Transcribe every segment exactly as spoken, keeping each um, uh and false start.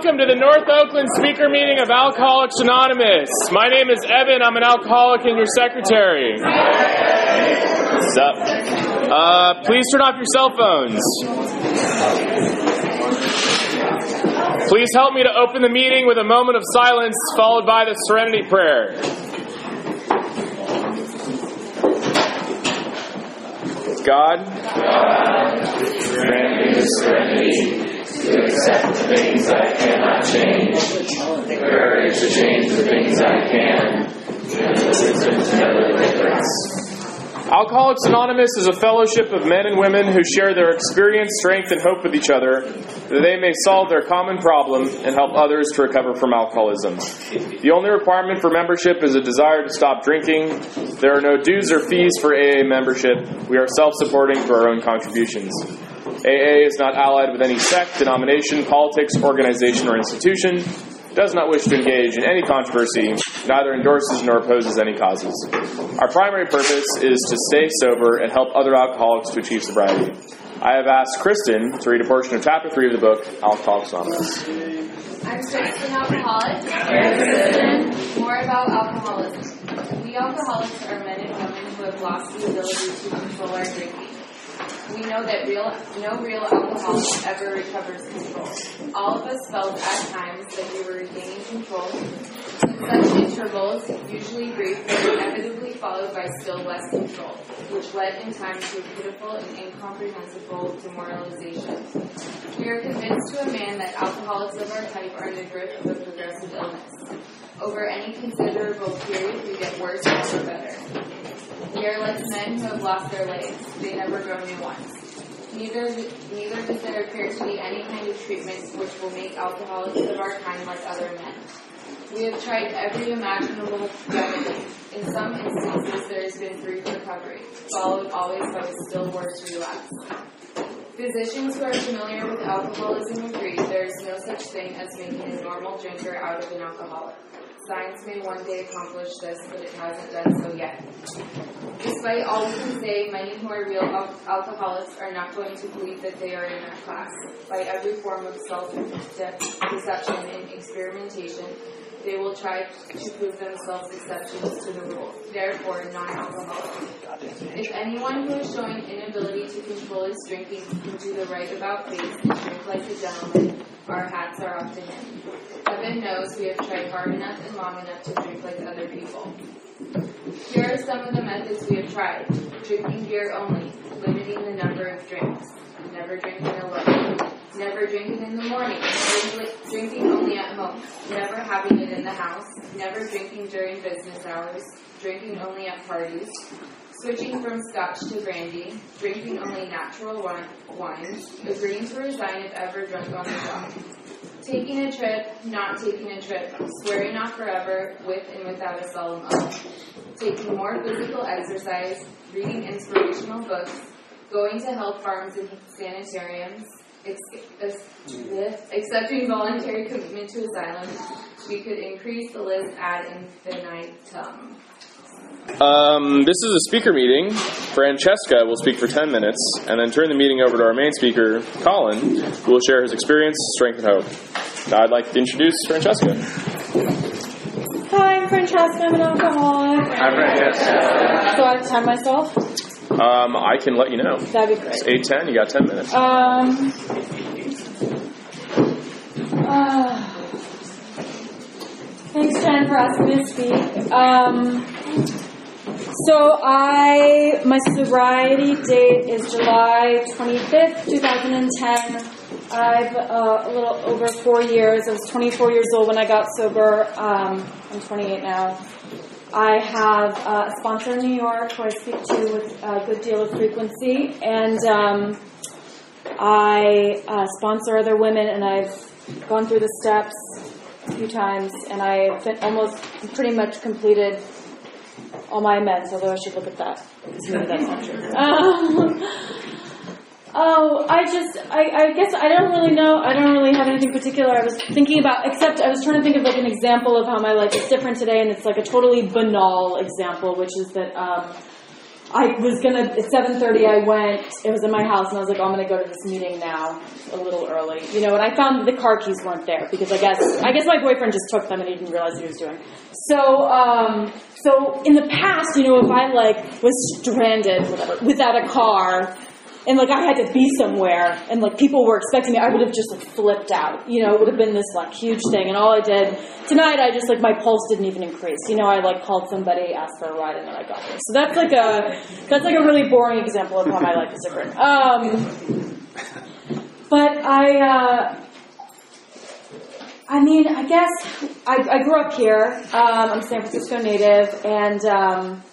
Welcome to the North Oakland speaker meeting of Alcoholics Anonymous. My name is Evan. I'm an alcoholic and your secretary. What's up? Uh, please turn off your cell phones. Please help me to open the meeting with a moment of silence followed by the Serenity Prayer. God, God grant me the serenity to accept the things I cannot change, the courage to change the things I can, and the wisdom to know the difference. Alcoholics Anonymous is a fellowship of men and women who share their experience, strength, and hope with each other, that they may solve their common problem and help others to recover from alcoholism. The only requirement for membership is a desire to stop drinking. There are no dues or fees for A A membership. We are self-supporting through our own contributions. A A is not allied with any sect, denomination, politics, organization, or institution, does not wish to engage in any controversy, neither endorses nor opposes any causes. Our primary purpose is to stay sober and help other alcoholics to achieve sobriety. I have asked Kristen to read a portion of chapter three of the book, Alcoholics Anonymous. I'm Kristen, alcoholic. Kristen, more about alcoholism. We alcoholics are men and women who have lost the ability to control our drinking. We know that real, no real alcoholic ever recovers control. All of us felt at times that we were regaining control. Such intervals, usually brief, were inevitably followed by still less control, which led in time to a pitiful and incomprehensible demoralization. We are convinced to a man that alcoholics of our type are in the grip of a progressive illness. Over any considerable period, we get worse, never better. We are like men who have lost their legs. They never grow new ones. Neither, neither does there appear to be any kind of treatment which will make alcoholics of our kind like other men. We have tried every imaginable remedy. In some instances, there has been brief recovery, followed always by a still worse relapse. Physicians who are familiar with alcoholism agree there is no such thing as making a normal drinker out of an alcoholic. Science may one day accomplish this, but it hasn't done so yet. Despite all we can say, many who are real al- alcoholics are not going to believe that they are in that class. By every form of self-deception and experimentation, they will try to prove themselves exceptions to the rule, therefore non-alcoholic. If anyone who is showing inability to control his drinking can do the right about face and drink like a gentleman, our hats are off to him. Heaven knows we have tried hard enough and long enough to drink like other people. Here are some of the methods we have tried. Drinking beer only, limiting the number of drinks. Never drinking alone. Never drinking in the morning. Drinking only at home. Never having it in the house. Never drinking during business hours. Drinking only at parties. Switching from scotch to brandy. Drinking only natural wine, wines. Agreeing to resign if ever drunk on the job. Taking a trip, not taking a trip. Swearing off forever, with and without a solemn oath. Taking more physical exercise. Reading inspirational books. Going to health farms and sanitariums. Ex- accepting voluntary commitment to asylum. We could increase the list ad infinitum. Um, this is a speaker meeting. Francesca will speak for ten minutes and then turn the meeting over to our main speaker, Colin, who will share his experience, strength, and hope. Now I'd like to introduce Francesca. Hi, I'm Francesca. I'm an alcoholic. Hi, Francesca. So I have time myself? Um, I can let you know. That'd be great. It's eight ten. You got ten minutes. Um... Uh, thanks, Jen, for asking me to speak. Um... So I, my sobriety date is July twenty-fifth, twenty ten. I've uh, a little over four years. I was twenty-four years old when I got sober. Um, I'm twenty-eight now. I have uh, a sponsor in New York who I speak to with a good deal of frequency, and um, I uh, sponsor other women, and I've gone through the steps a few times, and I've been almost pretty much completed all my amends, although I should look at that. Maybe that's not true. Um, oh, I just, I, I guess I don't really know. I don't really have anything particular I was thinking about, except I was trying to think of like an example of how my life is different today, and it's like a totally banal example, which is that um, I was gonna, at seven thirty I went, it was in my house, and I was like, oh, I'm gonna go to this meeting now, a little early. You know, and I found that the car keys weren't there, because I guess, I guess my boyfriend just took them and he didn't realize what he was doing. So, um, so in the past, you know, if I, like, was stranded, whatever, without a car, and, like, I had to be somewhere, and, like, people were expecting me, I would have just, like, flipped out. You know, it would have been this, like, huge thing. And all I did, tonight, I just, like, my pulse didn't even increase. You know, I, like, called somebody, asked for a ride, and then I got there. So that's, like, a, that's, like, a really boring example of how my life is different. Um, but I, uh, I mean, I guess, I, I grew up here. Um, I'm a San Francisco native, and, um...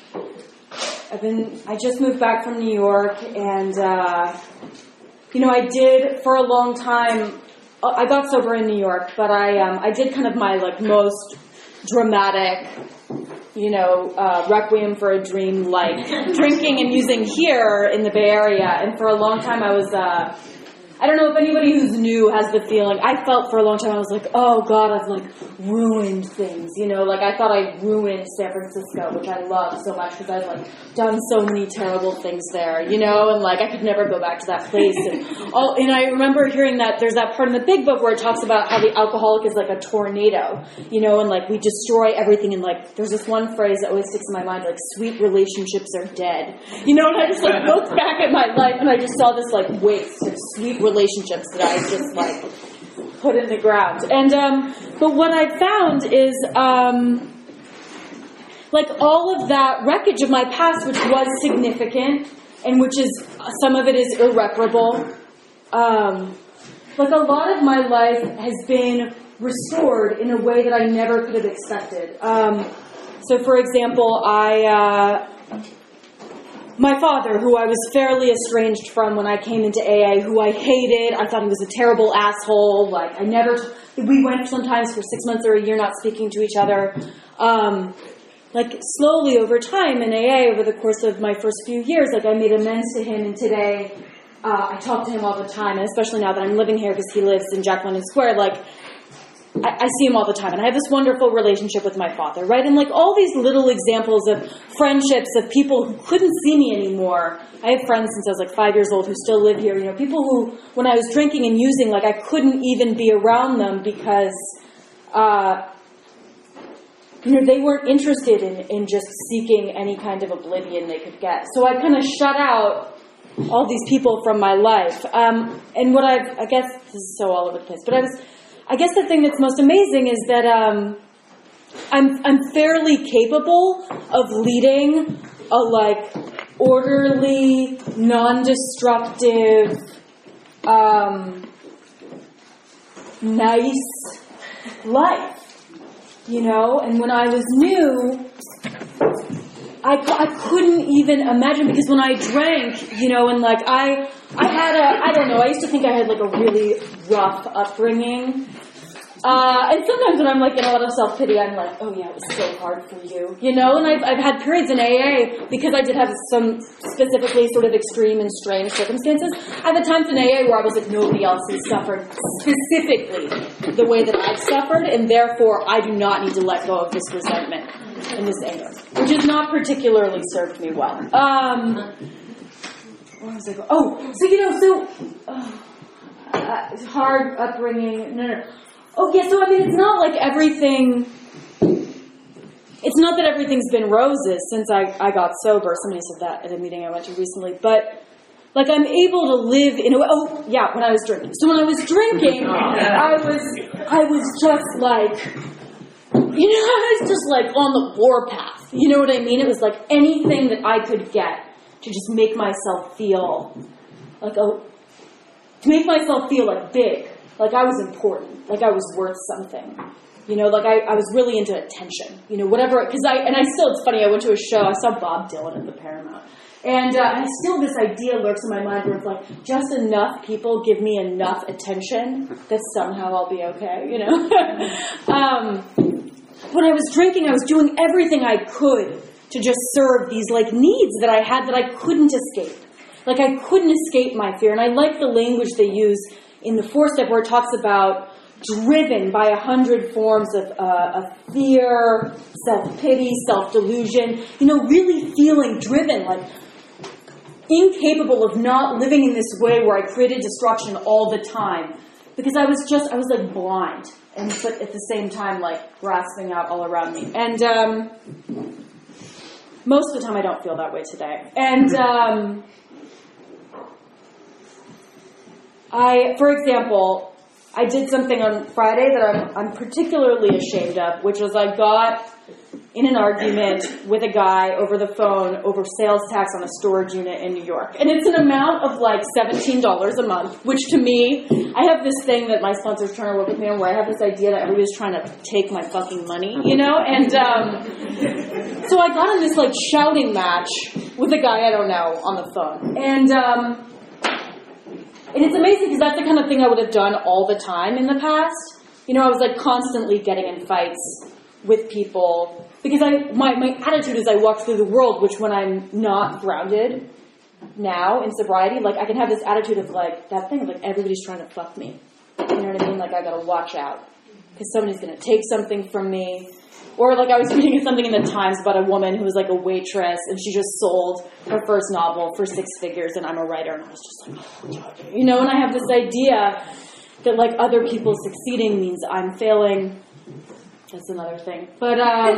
I've been, I just moved back from New York, and, uh, you know, I did, for a long time, I got sober in New York, but I, um, I did kind of my, like, most dramatic, you know, uh, Requiem for a Dream, like, drinking and using here in the Bay Area, and for a long time I was, uh, I don't know if anybody who's new has the feeling, I felt for a long time, I was like, oh God, I've, like, ruined things, you know, like, I thought I ruined San Francisco, which I love so much, because I've, like, done so many terrible things there, you know, and, like, I could never go back to that place, and all, and I remember hearing that, there's that part in the Big Book where it talks about how the alcoholic is like a tornado, you know, and, like, we destroy everything, and, like, there's this one phrase that always sticks in my mind, like, sweet relationships are dead, you know, and I just, like, looked back at my life, and I just saw this, like, waste of sweet relationships that I just, like, put in the ground. And, um, but what I found is, um, like, all of that wreckage of my past, which was significant, and which is, some of it is irreparable, um, like, a lot of my life has been restored in a way that I never could have expected. Um, so, for example, I, uh, my father, who I was fairly estranged from when I came into A A, who I hated, I thought he was a terrible asshole, like, I never, we went sometimes for six months or a year not speaking to each other, um, like, slowly over time in A A, over the course of my first few years, like, I made amends to him, and today, uh, I talk to him all the time, and especially now that I'm living here because he lives in Jack London Square, like, I, I see him all the time, and I have this wonderful relationship with my father, right? And, like, all these little examples of friendships of people who couldn't see me anymore. I have friends since I was, like, five years old who still live here. You know, people who, when I was drinking and using, like, I couldn't even be around them because, uh, you know, they weren't interested in, in just seeking any kind of oblivion they could get. So I kind of shut out all these people from my life. Um, and what I've, I guess, this is so all over the place, but I was... I guess the thing that's most amazing is that um, I'm I'm fairly capable of leading a, like, orderly, non-destructive, um, nice life, you know? And when I was new, I, I couldn't even imagine, because when I drank, you know, and, like, I I had a, I don't know, I used to think I had, like, a really rough upbringing. Uh, and sometimes when I'm, like, in a lot of self-pity, I'm like, oh, yeah, it was so hard for you, you know? And I've, I've had periods in A A, because I did have some specifically sort of extreme and strange circumstances. I've had times in A A where I was like, nobody else has suffered specifically the way that I've suffered, and therefore I do not need to let go of this resentment and this anger, which has not particularly served me well. Um, where was I going? Oh, so, you know, so, uh, uh, hard upbringing, no, no, no. Oh, yeah, so, I mean, it's not like everything, it's not that everything's been roses since I, I got sober. Somebody said that at a meeting I went to recently. But, like, I'm able to live in a way, oh, yeah, when I was drinking. So when I was drinking, I was, I was just like, you know, I was just, like, on the warpath. You know what I mean? It was, like, anything that I could get to just make myself feel, like, a, to make myself feel, like, big. Like, I was important. Like, I was worth something. You know, like, I, I was really into attention. You know, whatever, because I, and I still, it's funny, I went to a show, I saw Bob Dylan at the Paramount. And, uh, and still this idea lurks in my mind where it's like, just enough people give me enough attention that somehow I'll be okay, you know? um, when I was drinking, I was doing everything I could to just serve these, like, needs that I had that I couldn't escape. Like, I couldn't escape my fear. And I like the language they use in the four-step where it talks about driven by a hundred forms of, uh, of fear, self-pity, self-delusion, you know, really feeling driven, like incapable of not living in this way where I created destruction all the time. Because I was just, I was like blind, and but at the same time, like grasping out all around me. And um, most of the time I don't feel that way today. And um, I, for example, I did something on Friday that I'm, I'm particularly ashamed of, which was I got in an argument with a guy over the phone over sales tax on a storage unit in New York. And it's an amount of like seventeen dollars a month, which to me, I have this thing that my sponsor's trying to work with me on where I have this idea that everybody's trying to take my fucking money, you know? And um, so I got in this like shouting match with a guy I don't know on the phone. And um, and it's amazing because that's the kind of thing I would have done all the time in the past. You know, I was like constantly getting in fights with people because I my, my attitude as I walk through the world, which when I'm not grounded now in sobriety, like I can have this attitude of like that thing of like everybody's trying to fuck me. You know what I mean? Like I gotta watch out because somebody's gonna take something from me. Or like I was reading something in the Times about a woman who was like a waitress and she just sold her first novel for six figures and I'm a writer and I was just like, oh, you know, and I have this idea that like other people succeeding means I'm failing. That's another thing. But um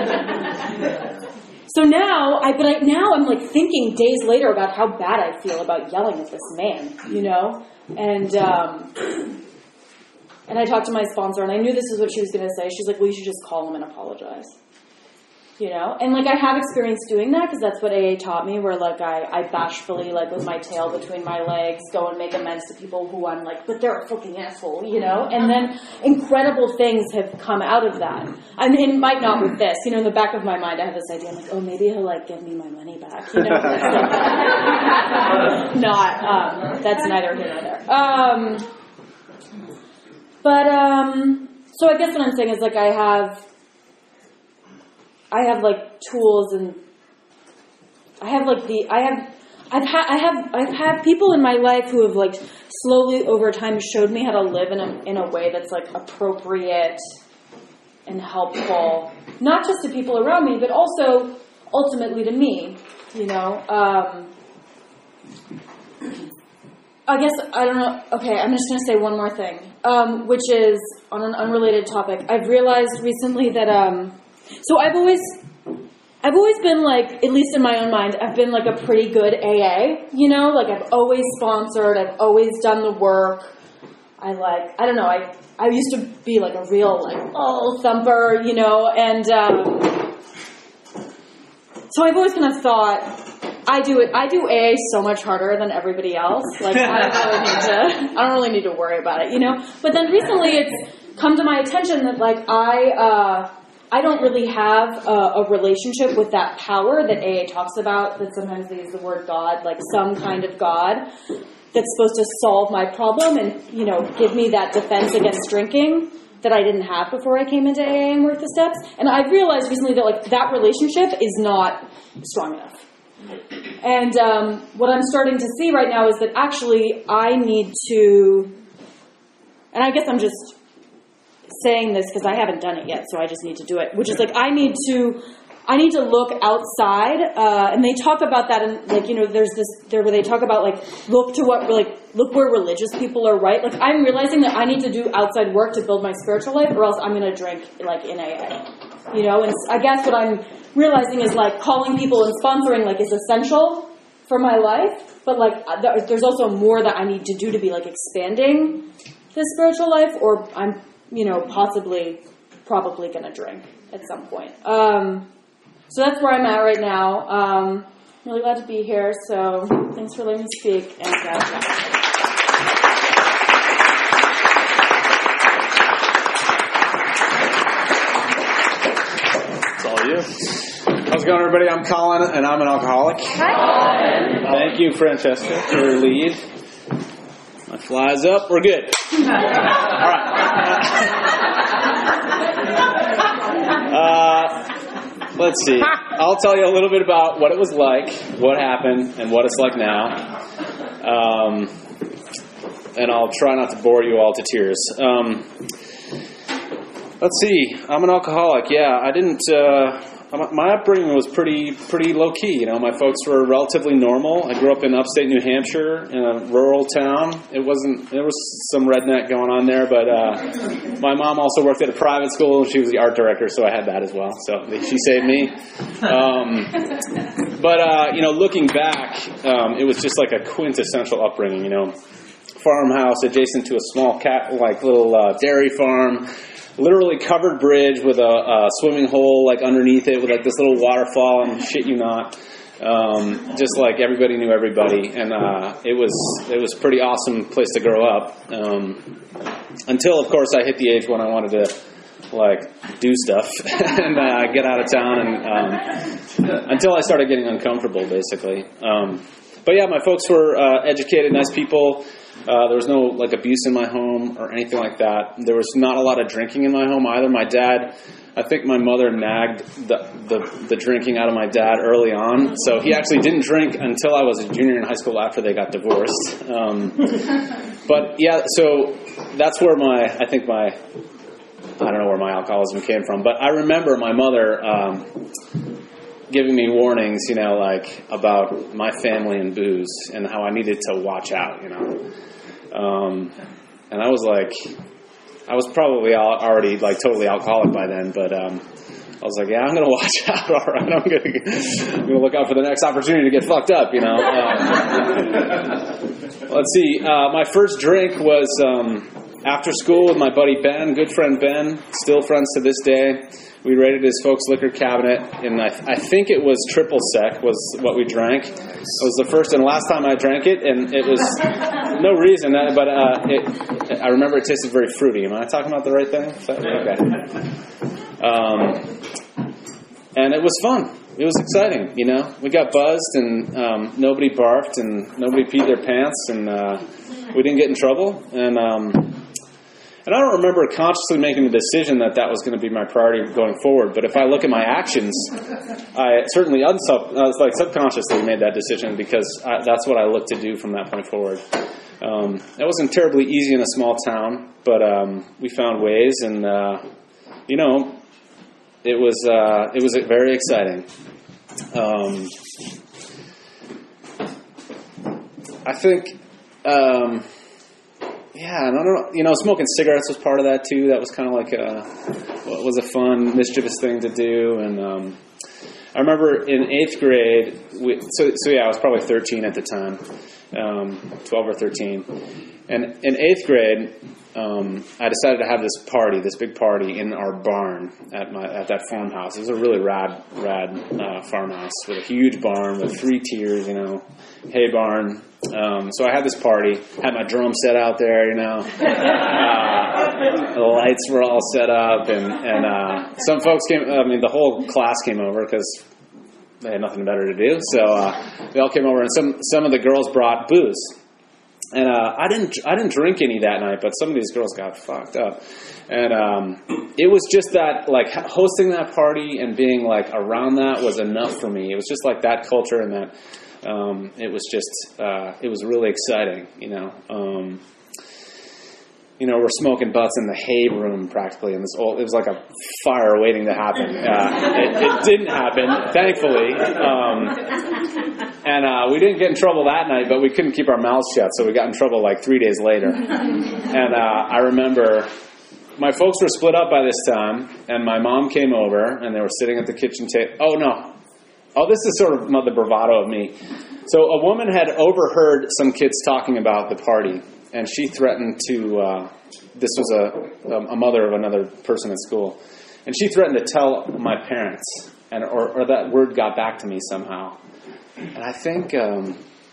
so now I but I now I'm like thinking days later about how bad I feel about yelling at this man, you know? And um And I talked to my sponsor, and I knew this is what she was going to say. She's like, well, you should just call him and apologize. You know? And, like, I have experience doing that, because that's what A A taught me, where, like, I, I bashfully, like, with my tail between my legs, go and make amends to people who I'm like, but they're a fucking asshole, you know? And then incredible things have come out of that. I mean, it might not with this. You know, in the back of my mind, I have this idea. I'm like, oh, maybe he'll, like, give me my money back, you know? Not, um, that's neither here nor there. Um... But, um, so I guess what I'm saying is, like, I have, I have, like, tools and I have, like, the, I have, I've had, I have, I've had people in my life who have, like, slowly over time showed me how to live in a, in a way that's, like, appropriate and helpful, not just to people around me, but also ultimately to me, you know, um, I guess, I don't know, okay, I'm just going to say one more thing, um, which is on an unrelated topic. I've realized recently that, um, so I've always, I've always been like, at least in my own mind, I've been like a pretty good A A, you know, like I've always sponsored, I've always done the work. I like, I don't know, I, I used to be like a real like, oh, thumper, you know, and, um, so I've always kind of thought, I do it. I do A A so much harder than everybody else. Like I don't really need to. I don't really need to worry about it, you know. But then recently, it's come to my attention that like I, uh, I don't really have a, a relationship with that power that A A talks about. That sometimes they use the word God, like some kind of God that's supposed to solve my problem and you know give me that defense against drinking that I didn't have before I came into A A and worked the steps. And I've realized recently that like that relationship is not strong enough. And um, what I'm starting to see right now is that actually I need to, and I guess I'm just saying this because I haven't done it yet, so I just need to do it, which is like I need to, I need to look outside, uh, and they talk about that in, like, you know, there's this, there where they talk about, like, look to what, like, look where religious people are, right? Like, I'm realizing that I need to do outside work to build my spiritual life, or else I'm going to drink, like, in A A, you know? And I guess what I'm realizing is, like, calling people and sponsoring, like, is essential for my life, but, like, there's also more that I need to do to be, like, expanding this spiritual life, or I'm, you know, possibly, probably going to drink at some point. Um... So that's where I'm at right now. Um, I'm really glad to be here, so thanks for letting me speak. And uh, It's all you. How's it going, everybody? I'm Colin, and I'm an alcoholic. Hi, Colin. Thank you, Francesca, for your lead. My fly's up. We're good. All right. Uh... Let's see. I'll tell you a little bit about what it was like, what happened, and what it's like now. Um, and I'll try not to bore you all to tears. Um, let's see. I'm an alcoholic. Yeah, I didn't. Uh, my upbringing was pretty pretty low key. You know, my folks were relatively normal. I grew up in upstate New Hampshire in a rural town. It wasn't. There was some redneck going on there, but uh, my mom also worked at a private school. She was the art director, so I had that as well. So she saved me. Um, but uh, you know, looking back, um, it was just like a quintessential upbringing. You know, farmhouse adjacent to a small cat like little uh, dairy farm. Literally covered bridge with a, a swimming hole like underneath it with like this little waterfall and shit you not. Um, just like everybody knew everybody, and uh, it was it was a pretty awesome place to grow up. Um, until of course I hit the age when I wanted to like do stuff and uh, get out of town, and um, until I started getting uncomfortable basically. Um, but yeah, my folks were uh, educated, nice people. Uh, there was no like abuse in my home or anything like that. There was not a lot of drinking in my home either. My dad, I think my mother nagged the, the, the drinking out of my dad early on. So he actually didn't drink until I was a junior in high school after they got divorced. Um, but yeah, so that's where my, I think my, I don't know where my alcoholism came from. But I remember my mother um, giving me warnings, you know, like about my family and booze and how I needed to watch out, you know. Um, and I was like, I was probably already like totally alcoholic by then, but um, I was like, yeah, I'm going to watch out, all right? I'm going to I'm gonna look out for the next opportunity to get fucked up, you know. Um, let's see, uh, my first drink was um, after school with my buddy Ben, good friend Ben, still friends to this day. We raided his folks' liquor cabinet, and I, I think it was triple sec was what we drank. It was the first and last time I drank it, and it was no reason, but uh, it, I remember it tasted very fruity. Am I talking about the right thing? Okay. Um, and it was fun. It was exciting, you know. We got buzzed, and um, nobody barfed, and nobody peed their pants, and uh, we didn't get in trouble, and... Um, And I don't remember consciously making the decision that that was going to be my priority going forward. But if I look at my actions, I certainly unsub, I was like subconsciously made that decision because I, that's what I looked to do from that point forward. Um, it wasn't terribly easy in a small town, but um, we found ways, and uh, you know, it was uh, it was very exciting. Um, I think. Um, Yeah, and I don't know, you know, smoking cigarettes was part of that too. That was kind of like a, what was a fun, mischievous thing to do. And um, I remember in eighth grade, we, so so yeah, I was probably thirteen at the time, um, twelve or thirteen. And in eighth grade, um, I decided to have this party, this big party in our barn at my at that farmhouse. It was a really rad, rad uh, farmhouse with a huge barn with three tiers, you know, hay barn. Um, so I had this party, had my drum set out there, you know, uh, the lights were all set up, and, and uh, some folks came, I mean, the whole class came over because they had nothing better to do, so uh, they all came over, and some, some of the girls brought booze, and uh, I didn't I didn't drink any that night, but some of these girls got fucked up, and um, it was just that, like, hosting that party and being, like, around that was enough for me. It was just, like, that culture and that Um, it was just, uh, it was really exciting, you know. Um, you know, we're smoking butts in the hay room practically, in this old, it was like a fire waiting to happen. Uh, it, it didn't happen, thankfully. Um, and uh, we didn't get in trouble that night, but we couldn't keep our mouths shut, so we got in trouble like three days later. And uh, I remember my folks were split up by this time, and my mom came over, and they were sitting at the kitchen table. Oh, no. Oh, this is sort of the bravado of me. So a woman had overheard some kids talking about the party, and she threatened to, uh, this was a, a mother of another person at school, and she threatened to tell my parents, and or, or that word got back to me somehow. And I think, um,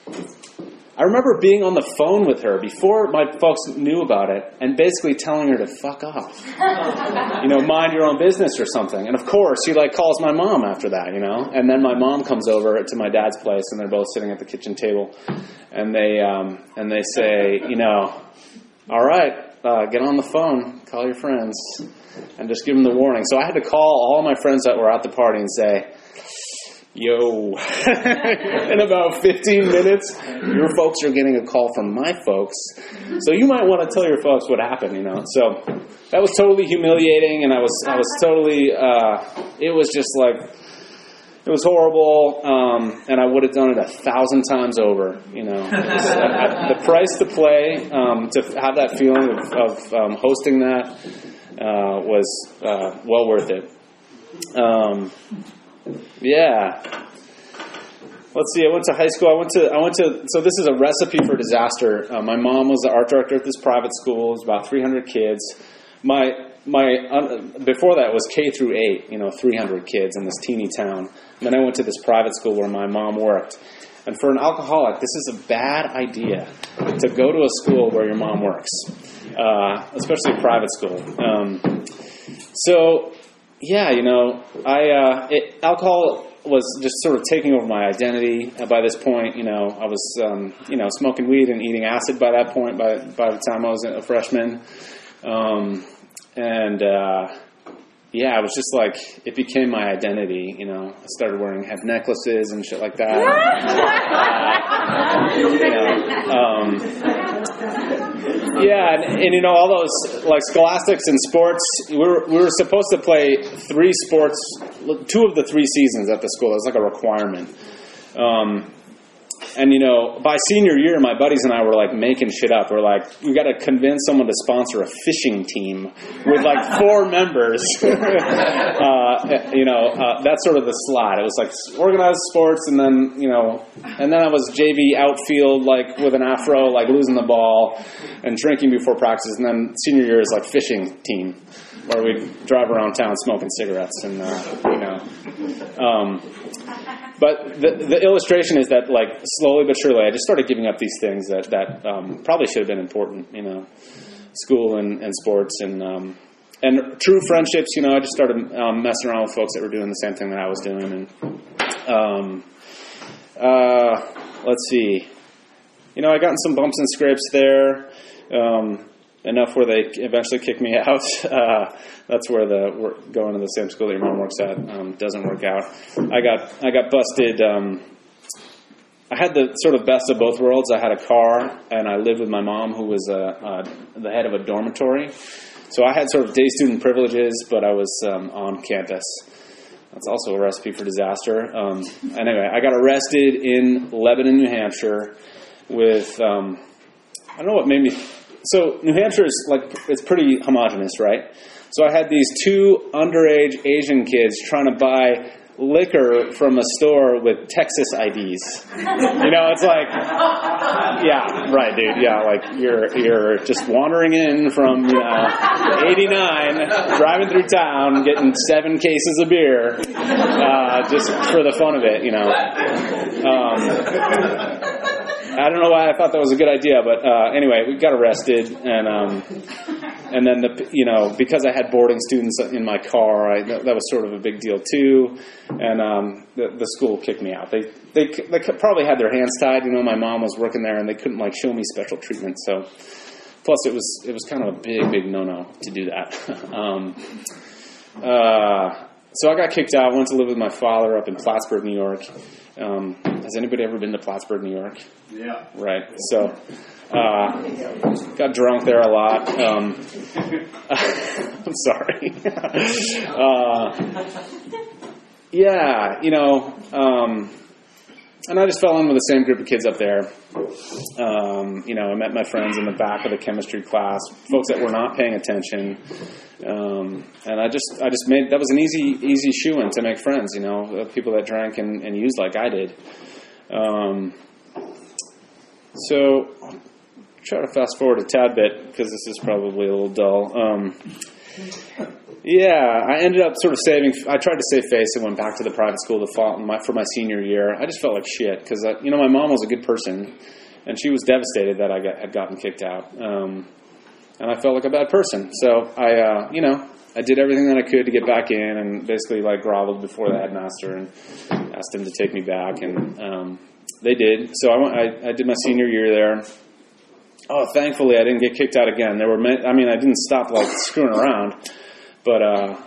I remember being on the phone with her before my folks knew about it and basically telling her to fuck off. You know, mind your own business or something. And of course, she like calls my mom after that, you know. And then my mom comes over to my dad's place, and they're both sitting at the kitchen table. And they um, and they say, you know, all right, uh, get on the phone, call your friends, and just give them the warning. So I had to call all my friends that were at the party and say, yo, in about fifteen minutes, your folks are getting a call from my folks. So you might want to tell your folks what happened, you know. So that was totally humiliating, and I was I was totally, uh, it was just like, it was horrible, um, and I would have done it a thousand times over, you know. Was, uh, the price to play, um, to have that feeling of, of um, hosting that uh, was uh, well worth it. Um, yeah. Let's see. I went to high school. I went to. I went to. So this is a recipe for disaster. Uh, my mom was the art director at this private school. It was about three hundred kids. My my uh, before that was K through eight. You know, three hundred kids in this teeny town. And then I went to this private school where my mom worked. And for an alcoholic, this is a bad idea to go to a school where your mom works, uh, especially a private school. Um, so. Yeah, you know, I uh, it, alcohol was just sort of taking over my identity. Uh, by this point, you know, I was, um, you know, smoking weed and eating acid by that point. By by the time I was a freshman, um, and uh, yeah, it was just like it became my identity. You know, I started wearing head necklaces and shit like that. uh, you know, um, Yeah, and, and you know, all those, like, scholastics and sports, we were, we were supposed to play three sports, two of the three seasons at the school. It was like a requirement. Um, and, you know, by senior year, my buddies and I were, like, making shit up. We're like, we got to convince someone to sponsor a fishing team with, like, four members. uh, you know, uh, that's sort of the slide. It was, like, organized sports, and then, you know, and then I was J V outfield, like, with an afro, like, losing the ball and drinking before practice. And then senior year is, like, fishing team, where we drive around town smoking cigarettes and, uh, you know. Um, but the, the illustration is that, like, slowly but surely, I just started giving up these things that, that um, probably should have been important, you know, school and, and sports and um, and true friendships. You know, I just started um, messing around with folks that were doing the same thing that I was doing. And um, uh, let's see, you know, I got in some bumps and scrapes there. Um, Enough where they eventually kicked me out. Uh, that's where the work, going to the same school that your mom works at um, doesn't work out. I got I got busted. Um, I had the sort of best of both worlds. I had a car, and I lived with my mom, who was uh, uh, the head of a dormitory. So I had sort of day student privileges, but I was um, on campus. That's also a recipe for disaster. Um, anyway, I got arrested in Lebanon, New Hampshire with, um, I don't know what made me... So New Hampshire is like, it's pretty homogenous, right? So I had these two underage Asian kids trying to buy liquor from a store with Texas I Ds. You know, it's like, yeah, right, dude. Yeah, like you're you're just wandering in from, you know, eighty-nine, driving through town, getting seven cases of beer, uh, just for the fun of it, you know. Um, I don't know why I thought that was a good idea, but uh, anyway, we got arrested, and um, and then the you know because I had boarding students in my car, I, that, that was sort of a big deal too, and um, the, the school kicked me out. They they they probably had their hands tied. You know, my mom was working there, and they couldn't like show me special treatment. So, plus it was it was kind of a big big no no to do that. um, uh, so I got kicked out. Went to live with my father up in Plattsburgh, New York. Um, has anybody ever been to Plattsburgh, New York? Yeah. Right. So, uh, got drunk there a lot. Um, I'm sorry. uh, yeah, you know, um, and I just fell in with the same group of kids up there. Um, you know, I met my friends in the back of the chemistry class, folks that were not paying attention. Um, and I just, I just made, that was an easy, easy shoo-in to make friends, you know, people that drank and, and used like I did. Um, so I'll try to fast forward a tad bit because this is probably a little dull. Um, yeah, I ended up sort of saving, I tried to save face and went back to the private school to fall, my, for my senior year. I just felt like shit because, you know, my mom was a good person and she was devastated that I got, had gotten kicked out. Um, And I felt like a bad person. So I, uh, you know, I did everything that I could to get back in and basically like groveled before the headmaster and asked him to take me back. And um, they did. So I, went, I, I did my senior year there. Oh, thankfully I didn't get kicked out again. There were, I mean, I didn't stop like screwing around. But uh,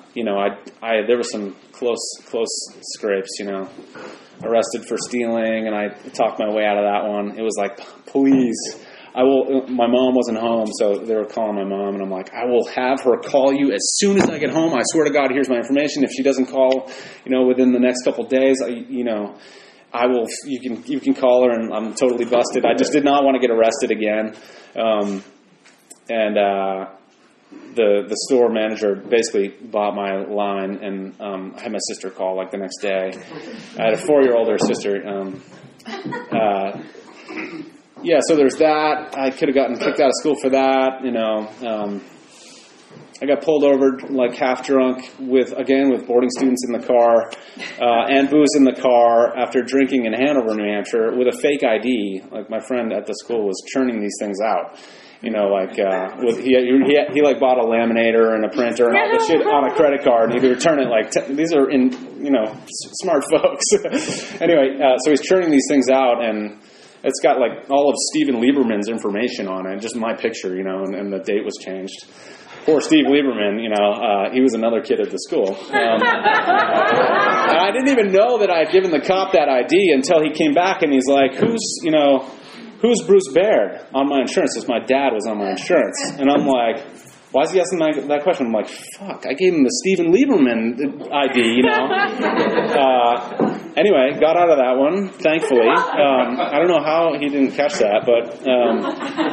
you know, I, I, there was some close, close scrapes, you know, arrested for stealing, and I talked my way out of that one. It was like, please, I will, my mom wasn't home, so they were calling my mom, and I'm like, I will have her call you as soon as I get home. I swear to God, here's my information. If she doesn't call, you know, within the next couple of days, I, you know, I will, you can, you can call her, and I'm totally busted. I just did not want to get arrested again. Um, and, uh, the the store manager basically bought my line, and um, I had my sister call like the next day. I had a four-year older sister. Um, uh, yeah, so there's that. I could have gotten kicked out of school for that. You know, um, I got pulled over like half drunk with again with boarding students in the car uh, and booze in the car after drinking in Hanover, New Hampshire, with a fake I D. Like my friend at the school was churning these things out. You know, like, uh, with, he, he, he, like, bought a laminator and a printer and all this shit on a credit card, and he'd return it, like, t- these are, in you know, s- smart folks. Anyway, uh, so he's churning these things out, and it's got, like, all of Steven Lieberman's information on it, just my picture, you know, and, and the date was changed. Poor Steve Lieberman, you know, uh, he was another kid at the school. Um, and I didn't even know that I had given the cop that I D until he came back, and he's like, who's, you know... who's Bruce Baird on my insurance? Because my dad was on my insurance. And I'm like, why is he asking my, that question? I'm like, fuck, I gave him the Steven Lieberman I D, you know. Uh, anyway, got out of that one, thankfully. Um, I don't know how he didn't catch that, but um,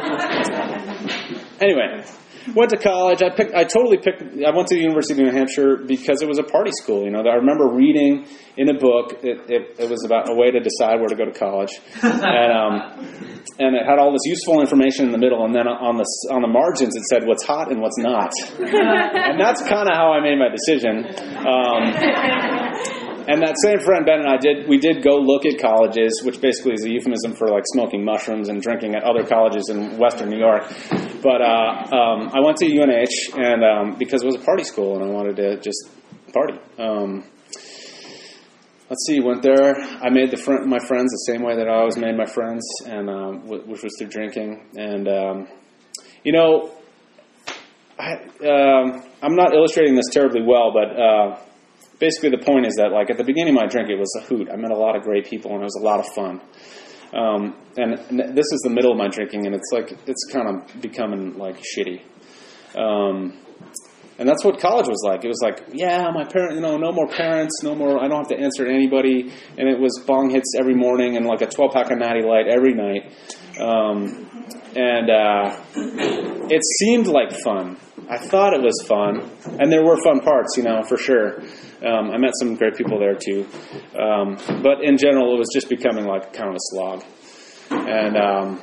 anyway. Went to college. I picked. I totally picked. I went to the University of New Hampshire because it was a party school. You know, I remember reading in a book. It, it, it was about a way to decide where to go to college, and um, and it had all this useful information in the middle, and then on the on the margins it said what's hot and what's not, and that's kind of how I made my decision. Um, And that same friend, Ben, and I did, we did go look at colleges, which basically is a euphemism for like smoking mushrooms and drinking at other colleges in Western New York. But uh, um, I went to U N H and um, because it was a party school and I wanted to just party. Um, let's see, went there. I made the fr- my friends the same way that I always made my friends, and um, which was through drinking. And, um, you know, I, um, I'm not illustrating this terribly well, but... Uh, Basically, the point is that, like, at the beginning of my drink, it was a hoot. I met a lot of great people, and it was a lot of fun. Um, and, and this is the middle of my drinking, and it's like it's kind of becoming like shitty. Um, and that's what college was like. It was like, yeah, my parent, you know, no more parents, no more. I don't have to answer to anybody. And it was bong hits every morning and like a twelve pack of Natty Light every night. Um, and uh, it seemed like fun. I thought it was fun, and there were fun parts, you know, for sure. Um, I met some great people there too, um, but in general, it was just becoming like kind of a slog. And um,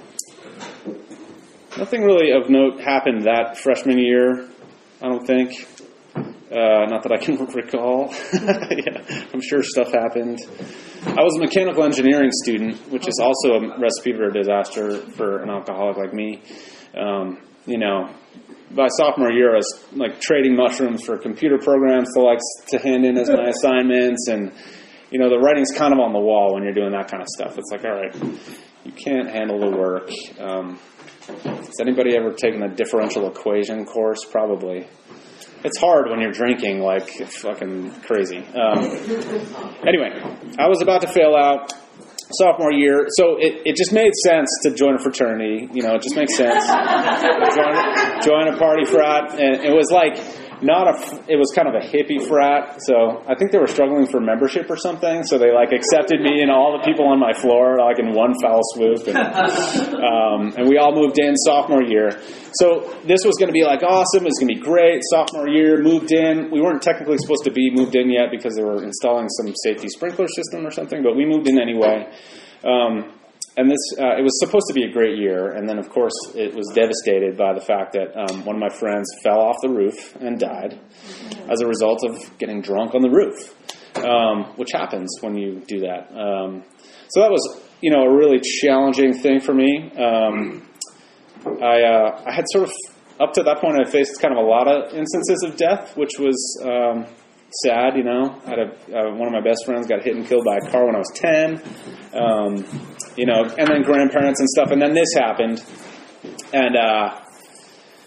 nothing really of note happened that freshman year, I don't think. Uh, not that I can recall. Yeah, I'm sure stuff happened. I was a mechanical engineering student, which is also a recipe for a disaster for an alcoholic like me. Um, you know, by sophomore year, I was like trading mushrooms for computer programs to like to hand in as my assignments, and you know, the writing's kind of on the wall when you're doing that kind of stuff. It's like, all right, you can't handle the work. Um, has anybody ever taken a differential equation course? Probably. It's hard when you're drinking like fucking crazy. Um, anyway, I was about to fail out sophomore year, so it, it just made sense to join a fraternity. You know, it just makes sense. join, join a party frat, and it was like not a. It was kind of a hippie frat, so I think they were struggling for membership or something. So they like accepted me and all the people on my floor like in one foul swoop, and, um, and we all moved in sophomore year. So this was going to be like awesome. It was going to be great. Sophomore year, moved in. We weren't technically supposed to be moved in yet because they were installing some safety sprinkler system or something, but we moved in anyway. Um, and this, uh, it was supposed to be a great year. And then, of course, it was devastated by the fact that um, one of my friends fell off the roof and died as a result of getting drunk on the roof, um, which happens when you do that. Um, so that was, you know, a really challenging thing for me. Um, I uh, I had sort of, up to that point, I faced kind of a lot of instances of death, which was um, sad, you know. I had a, uh, one of my best friends got hit and killed by a car when I was ten, um, you know, and then grandparents and stuff. And then this happened. And, uh,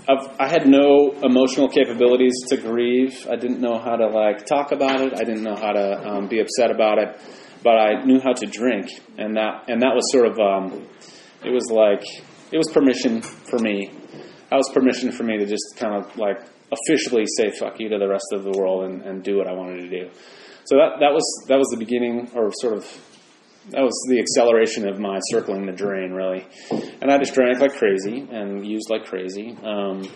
I've, I had no emotional capabilities to grieve. I didn't know how to like talk about it. I didn't know how to um, be upset about it. But I knew how to drink, and that and that was sort of um, it was like it was permission for me. That was permission for me to just kind of like officially say fuck you to the rest of the world and, and do what I wanted to do. So that that was that was the beginning, or sort of that was the acceleration of my circling the drain, really. And I just drank like crazy and used like crazy. Um,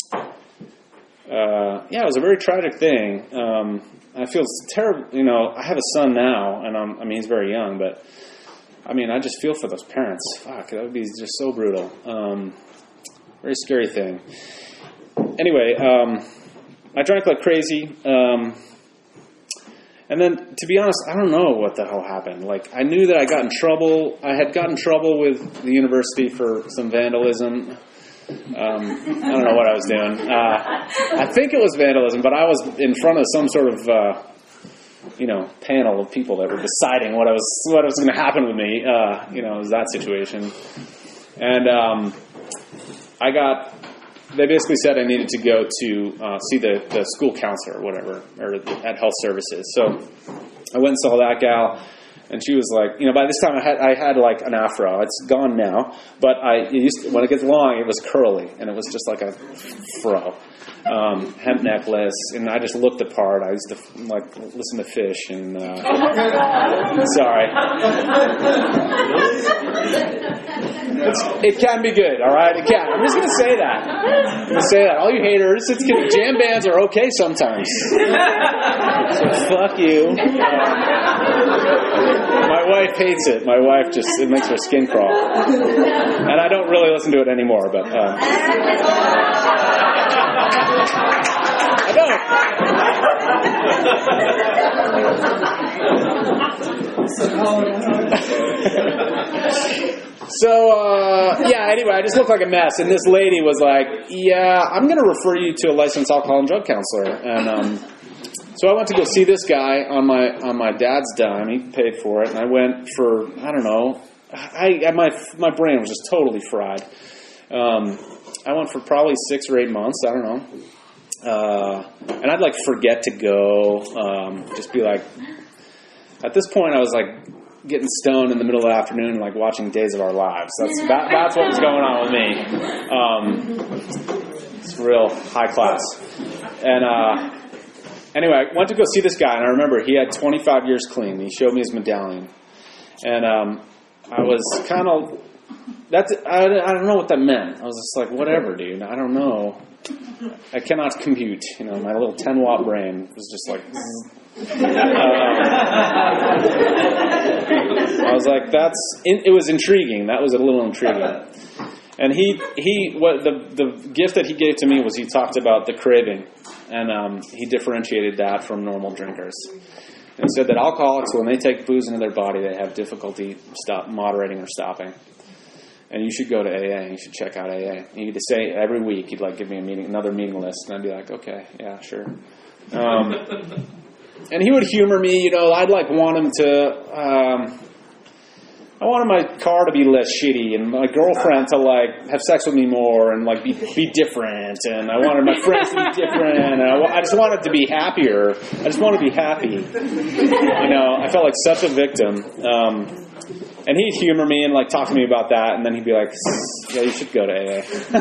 uh, yeah, it was a very tragic thing. Um, I feel terrible. You know, I have a son now, and I'm, I mean, he's very young, but I mean, I just feel for those parents. Fuck, that would be just so brutal. Um, very scary thing. Anyway, um, I drank like crazy. Um, and then, to be honest, I don't know what the hell happened. Like, I knew that I got in trouble. I had gotten in trouble with the university for some vandalism. Um, I don't know what I was doing. Uh, I think it was vandalism, but I was in front of some sort of, uh, you know, panel of people that were deciding what I was, what was going to happen with me. Uh, you know, it was that situation, and um, I got. They basically said I needed to go to uh, see the, the school counselor or whatever, or at health services. So I went and saw that gal. And she was like, you know, by this time I had I had like an afro. It's gone now, but I it used to, when it gets long, it was curly, and it was just like a fro, um, hemp necklace, and I just looked the part. I used to like listen to Fish, and uh, sorry, it's, it can be good. All right, it can. I'm just gonna say that. I'm gonna say that. All you haters, it's gonna, jam bands are okay sometimes. So fuck you. Uh, My wife hates it. My wife just, it makes her skin crawl. And I don't really listen to it anymore, but um, I don't. So, uh, yeah, anyway, I just looked like a mess. And this lady was like, yeah, I'm going to refer you to a licensed alcohol and drug counselor. And, um, So I went to go see this guy on my on my dad's dime. He paid for it, and I went for I don't know. I my my brain was just totally fried. Um, I went for probably six or eight months. I don't know, uh, and I'd like forget to go. Um, just be like, at this point, I was like getting stoned in the middle of the afternoon, like watching Days of Our Lives. That's that, that's what was going on with me. Um, it's real high class, and. Uh, Anyway, I went to go see this guy, and I remember he had twenty-five years clean. He showed me his medallion, and um, I was kind of that's I, I don't know what that meant. I was just like, whatever, dude. I don't know. I cannot compute. You know, my little ten watt brain was just like. Uh, I was like, that's. It was intriguing. That was a little intriguing. And he he what the the gift that he gave to me was he talked about the craving, and um, he differentiated that from normal drinkers, and he said that alcoholics, when they take booze into their body, they have difficulty stop moderating or stopping, and you should go to A A. And you should check out A A. And he'd say every week he'd like give me a meeting another meeting list, and I'd be like, okay, yeah, sure. Um, and he would humor me, you know. I'd like want him to. Um, I wanted my car to be less shitty, and my girlfriend to like have sex with me more, and like be be different, and I wanted my friends to be different, and I, I just wanted to be happier. I just wanted to be happy. You know, I felt like such a victim. Um, and he'd humor me and like talk to me about that, and then he'd be like, "Yeah, you should go to A A."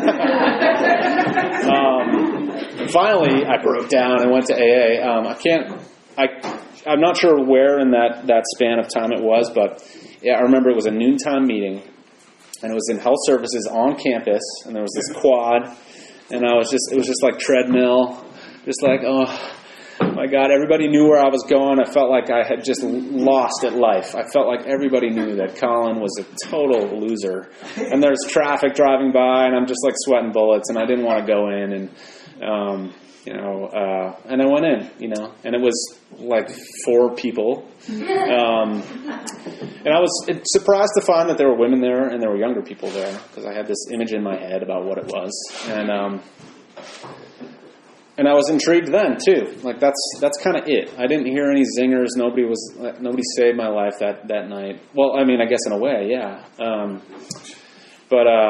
um, and finally, I broke down and went to A A. Um, I can't. I I'm not sure where in that that span of time it was, but. Yeah, I remember it was a noontime meeting, and it was in health services on campus, and there was this quad, and I was just, it was just like treadmill, just like, oh, my God, everybody knew where I was going. I felt like I had just lost at life. I felt like everybody knew that Colin was a total loser, and there's traffic driving by, and I'm just like sweating bullets, and I didn't want to go in, and, um, you know, uh, and I went in, you know, and it was like four people. Um, and I was surprised to find that there were women there and there were younger people there, because I had this image in my head about what it was. And, um, and I was intrigued then too. Like that's, that's kind of it. I didn't hear any zingers. Nobody was, nobody saved my life that, that night. Well, I mean, I guess in a way, yeah. Um, but, uh,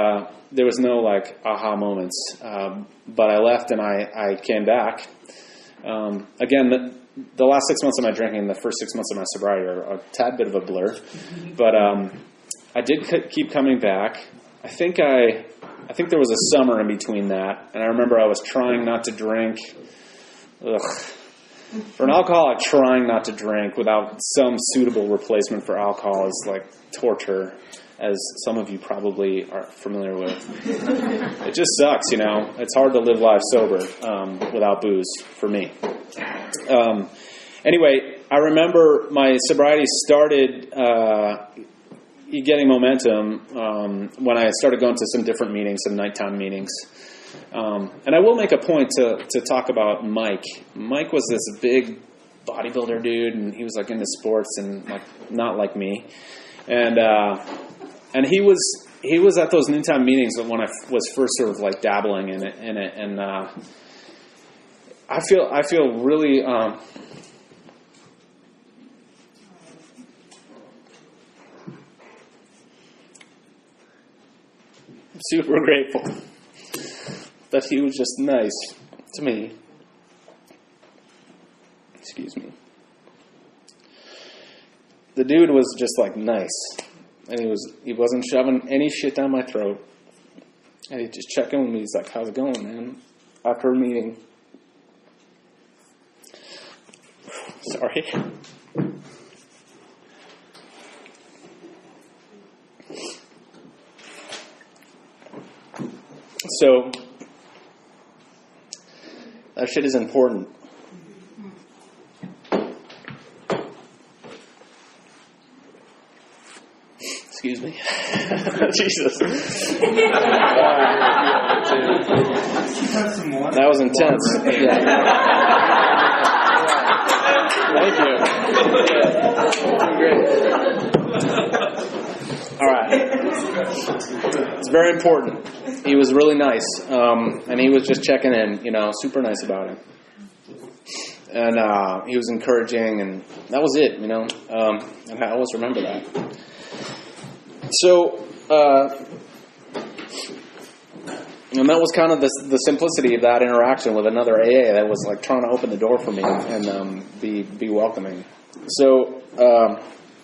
there was no like aha moments. Um, but I left and I, I came back. Um, again, the, the last six months of my drinking, the first six months of my sobriety are a tad bit of a blur. But um, I did c- keep coming back. I think I, I think there was a summer in between that, and I remember I was trying not to drink. Ugh. For an alcoholic, trying not to drink without some suitable replacement for alcohol is like torture, as some of you probably are familiar with. It just sucks, you know. It's hard to live life sober um, without booze, for me. Um, anyway, I remember my sobriety started uh, getting momentum um, when I started going to some different meetings, some nighttime meetings. Um, and I will make a point to, to talk about Mike. Mike was this big bodybuilder dude, and he was like into sports and like not like me. And uh, and he was he was at those noontime meetings when I was first sort of like dabbling in it. In it, and uh, I feel I feel really um, super grateful that he was just nice to me. Excuse me. The dude was just like nice, and he was he wasn't shoving any shit down my throat, and he'd just check in with me. He's like, "How's it going, man?" After a meeting. Sorry. So that shit is important. Excuse me. Jesus. That was intense. Yeah. Thank you. All right. It's very important. He was really nice, um, and he was just checking in, you know, super nice about it. And uh, he was encouraging, and that was it, you know. Um, and I always remember that. So, uh, and that was kind of the, the simplicity of that interaction with another A A that was like trying to open the door for me and um, be be welcoming. So, um,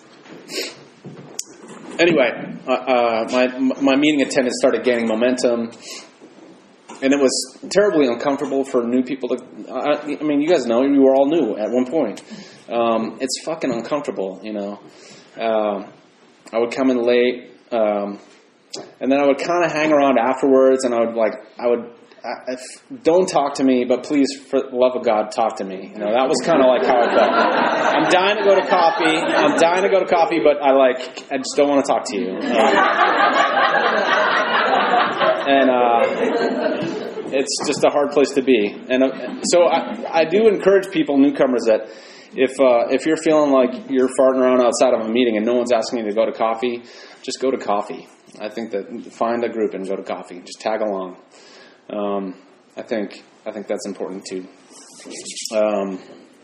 anyway, uh, uh, my my meeting attendance started gaining momentum, and it was terribly uncomfortable for new people to. I, I mean, you guys know, you were all new at one point. Um, it's fucking uncomfortable, you know. Uh, I would come in late, um, and then I would kind of hang around afterwards, and I would like, I would, I, I, don't talk to me, but please, for the love of God, talk to me. You know, that was kind of like how I felt. I'm dying to go to coffee. I'm dying to go to coffee, but I like, I just don't want to talk to you. Um, and uh, it's just a hard place to be. And uh, so I, I do encourage people, newcomers, that. If uh, if you're feeling like you're farting around outside of a meeting and no one's asking you to go to coffee, just go to coffee. I think that find a group and go to coffee. Just tag along. Um, I think I think that's important too. Um,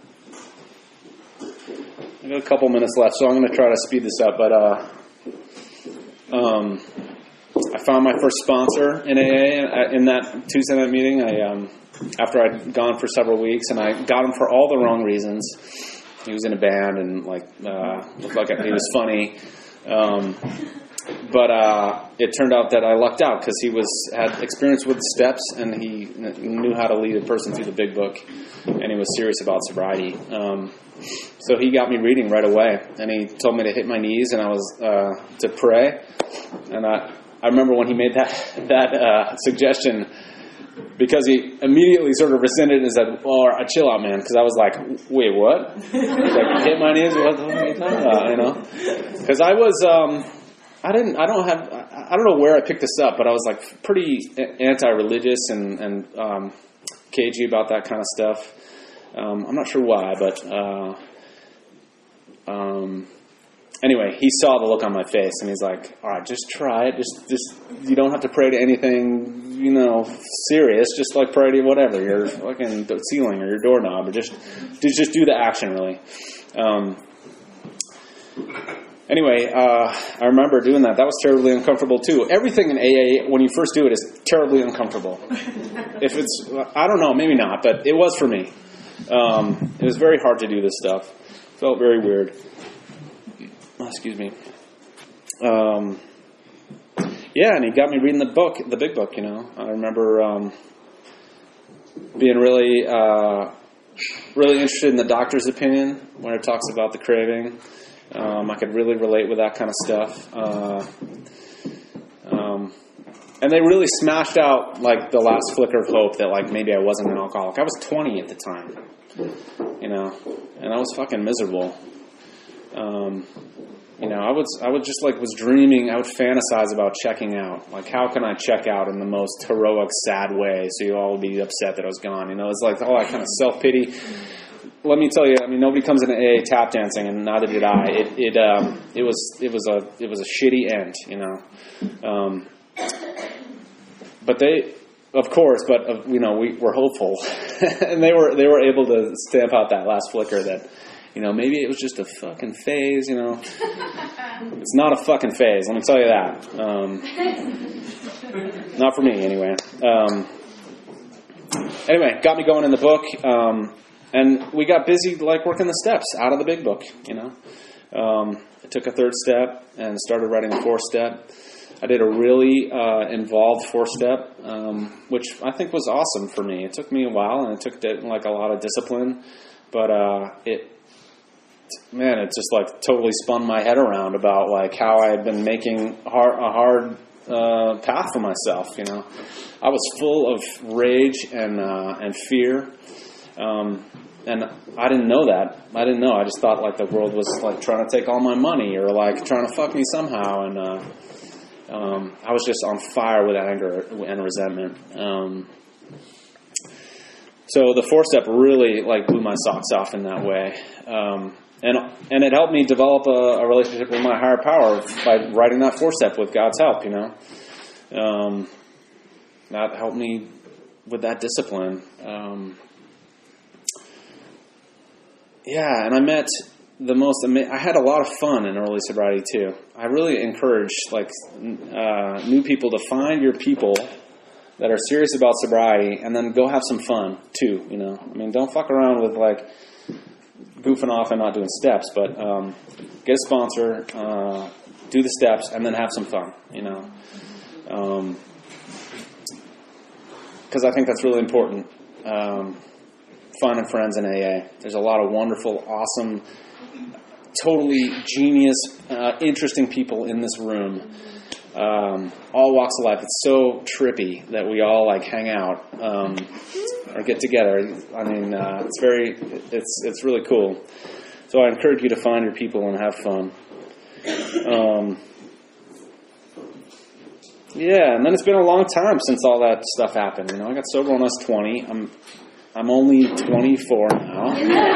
I got a couple minutes left, so I'm going to try to speed this up. But uh, um, I found my first sponsor in A A in that Tuesday night meeting. I. Um, After I'd gone for several weeks, and I got him for all the wrong reasons. He was in a band, and like uh, looked like he was funny, um, but uh, it turned out that I lucked out because he was had experience with steps, and he knew how to lead a person through the Big Book, and he was serious about sobriety. Um, so he got me reading right away, and he told me to hit my knees, and I was uh, to pray, and I I remember when he made that that uh, suggestion. Because he immediately sort of rescinded and said, "Well, chill out, man." Because I was like, "Wait, what?" He's like, "Hit my knees? What the fuck are you talking about?" You know? Because I was, um, I didn't, I don't have, I don't know where I picked this up, but I was like pretty anti-religious and and um, cagey about that kind of stuff. Um, I'm not sure why, but uh, um, anyway, he saw the look on my face, and he's like, "All right, just try it. Just, just you don't have to pray to anything." You know, serious, just like pray to whatever, your fucking ceiling or your doorknob, or just, just do the action, really. Um, Anyway, uh, I remember doing that. That was terribly uncomfortable too. Everything in A A, when you first do it, is terribly uncomfortable. If it's, I don't know, maybe not, but it was for me. Um, it was very hard to do this stuff. Felt very weird. Oh, excuse me. Um, yeah, and he got me reading the book, the big book, you know. I remember um, being really, uh, really interested in the doctor's opinion when it talks about the craving. Um, I could really relate with that kind of stuff. Uh, um, and they really smashed out, like, the last flicker of hope that, like, maybe I wasn't an alcoholic. I was twenty at the time, you know, and I was fucking miserable. Um, you know, I was, I was just, like, was dreaming, I would fantasize about checking out. Like, how can I check out in the most heroic, sad way so you all would be upset that I was gone? You know, it's like all that kind of self-pity. Let me tell you, I mean, nobody comes into A A tap dancing, and neither did I. It it um it was it was a it was a shitty end, you know. Um, but they, of course, but uh, you know, we were hopeful, and they were they were able to stamp out that last flicker that, you know, maybe it was just a fucking phase, you know. It's not a fucking phase, let me tell you that. Um, not for me, anyway. Um, anyway, got me going in the book. Um, And we got busy, like, working the steps out of the big book, you know. Um, I took a third step and started writing a fourth step. I did a really uh, involved fourth step, um, which I think was awesome for me. It took me a while, and it took, like, a lot of discipline. But uh, it, man, it just, like, totally spun my head around about, like, how I had been making hard, a hard uh, path for myself, you know. I was full of rage and uh, and fear. Um, and I didn't know that. I didn't know. I just thought, like, the world was, like, trying to take all my money or, like, trying to fuck me somehow. And uh, um, I was just on fire with anger and resentment. Um, so the fourth step really, like, blew my socks off in that way. Um, and and it helped me develop a, a relationship with my higher power by writing that fourth step with God's help, you know. Um, that helped me with that discipline. Um Yeah, and I met the most, ama- I had a lot of fun in early sobriety, too. I really encourage, like, uh, new people to find your people that are serious about sobriety and then go have some fun, too, you know. I mean, don't fuck around with, like, goofing off and not doing steps, but um, get a sponsor, uh, do the steps, and then have some fun, you know. Because um, I think that's really important. Um Finding friends in A A. There's a lot of wonderful, awesome, totally genius, uh, interesting people in this room. Um, all walks of life. It's so trippy that we all, like, hang out um, or get together. I mean, uh, it's very, it's it's really cool. So I encourage you to find your people and have fun. Um, yeah, and then it's been a long time since all that stuff happened. You know, I got sober when I was twenty. I'm I'm only twenty-four now.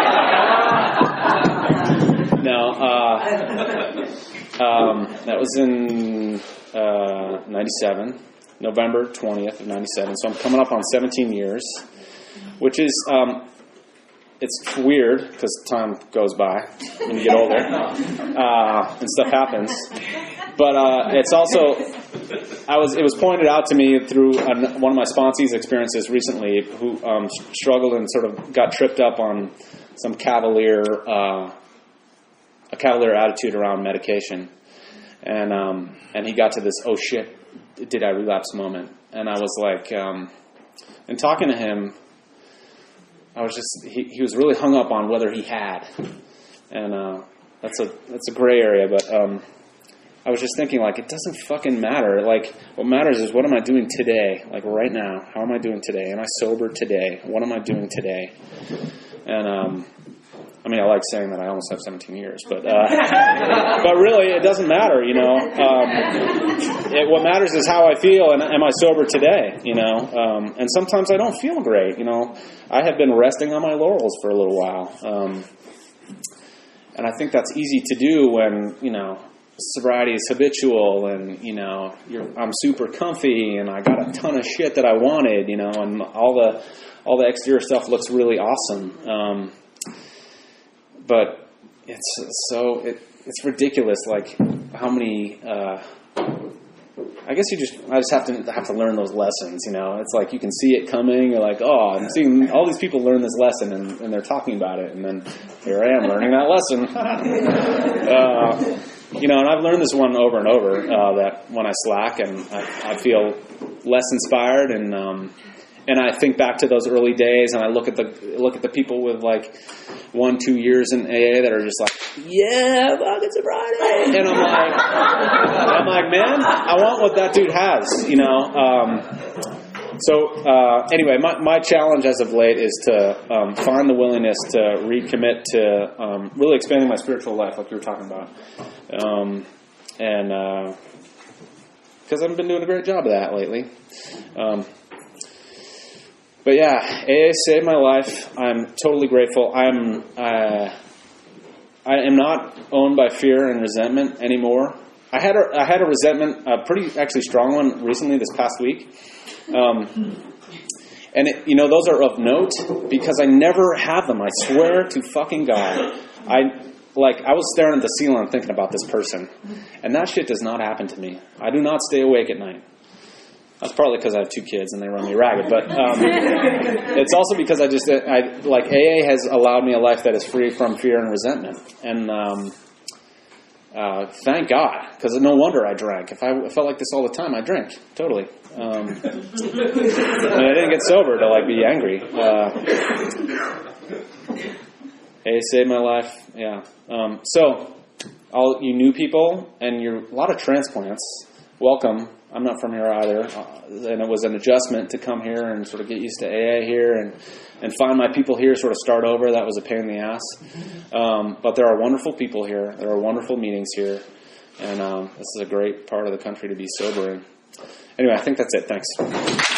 no, uh, um, that was in uh, ninety-seven, November twentieth of ninety-seven. So I'm coming up on seventeen years, which is, um, it's weird because time goes by when you get older uh, and stuff happens. But uh, it's also, I was. It was pointed out to me through an, one of my sponsees' experiences recently, who um, struggled and sort of got tripped up on some cavalier, uh, a cavalier attitude around medication, and um, and he got to this, oh shit, did I relapse moment, and I was like, um, and talking to him, I was just he, he was really hung up on whether he had, and uh, that's a that's a gray area, but. Um, I was just thinking, like, it doesn't fucking matter. Like, what matters is what am I doing today? Like, right now. How am I doing today? Am I sober today? What am I doing today? And, um, I mean, I like saying that I almost have seventeen years, but, uh, but really, it doesn't matter, you know. Um, it, what matters is how I feel and am I sober today, you know. Um, and sometimes I don't feel great, you know. I have been resting on my laurels for a little while. Um, and I think that's easy to do when, you know, sobriety is habitual and, you know, you're, I'm super comfy and I got a ton of shit that I wanted, you know, and all the all the exterior stuff looks really awesome. Um, but it's so, it it's ridiculous, like how many. Uh, I guess you just I just have to have to learn those lessons. You know, it's like you can see it coming. You're like, oh, I'm seeing all these people learn this lesson, and, and they're talking about it, and then here I am learning that lesson. uh, you know, and I've learned this one over and over uh, that when I slack and I, I feel less inspired, and um, and I think back to those early days, and I look at the look at the people with like one, two years in A A that are just like, yeah, fuck, it's a Friday, and I'm like, I'm like, man, I want what that dude has, you know. Um, so uh, anyway, my my challenge as of late is to um, find the willingness to recommit to um, really expanding my spiritual life, like you were talking about, um, and because uh, I've been doing a great job of that lately. Um, But yeah, A A saved my life. I'm totally grateful. I'm uh, I am not owned by fear and resentment anymore. I had a I had a resentment, a pretty actually strong one recently this past week, um, and it, you know those are of note because I never have them. I swear to fucking God, I like I was staring at the ceiling thinking about this person, and that shit does not happen to me. I do not stay awake at night. That's partly because I have two kids and they run me ragged, but um, it's also because I just I like A A has allowed me a life that is free from fear and resentment, and um, uh, thank God, because no wonder I drank. If I felt like this all the time, I drank totally. Um, and I didn't get sober to like be angry. Uh, A A saved my life, yeah. Um, so, all you new people and you're a lot of transplants, welcome. I'm not from here either, uh, and it was an adjustment to come here and sort of get used to A A here and, and find my people here, sort of start over. That was a pain in the ass. Um, but there are wonderful people here. There are wonderful meetings here, and um, this is a great part of the country to be sober in. Anyway, I think that's it. Thanks.